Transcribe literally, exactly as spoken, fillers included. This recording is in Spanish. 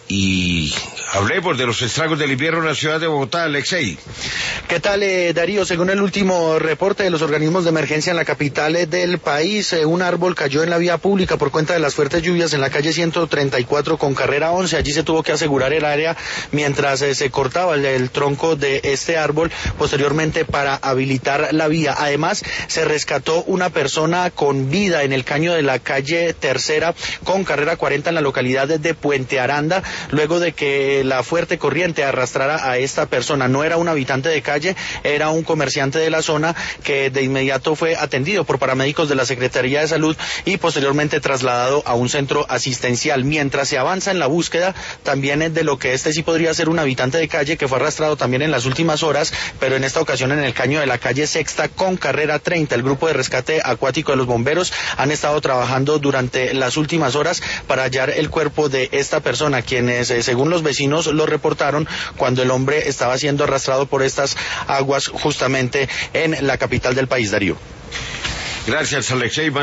y hablemos de los estragos del invierno en la ciudad de Bogotá. Alexei. ¿Qué tal, eh, Darío? Según el último reporte de los organismos de emergencia en la capital eh, del país, eh, un árbol cayó en la vía pública por cuenta de las fuertes lluvias en la calle ciento treinta y cuatro con carrera once. Allí se tuvo que asegurar el área mientras eh, se cortaba el, el tronco de este árbol posteriormente para habilitar la vía. Además, se rescató una persona con vida en el caño de la calle Tercera con carrera cuarenta en la localidad de Puente Aranda, luego de que la fuerte corriente arrastrara a esta persona. No era un habitante de calle, era un comerciante de la zona que de inmediato fue atendido por paramédicos de la Secretaría de Salud y posteriormente trasladado a un centro asistencial. Mientras se avanza en la búsqueda también es de lo que este sí podría ser un habitante de calle que fue arrastrado también en las últimas horas, pero en esta ocasión en el caño de la calle Sexta con carrera treinta. El grupo de rescate acuático de los bomberos han estado trabajando durante las últimas horas para hallar el cuerpo de esta persona, quienes eh, según los vecinos lo reportaron cuando el hombre estaba siendo arrastrado por estas aguas justamente en la capital del país, Darío. Gracias, Alexei.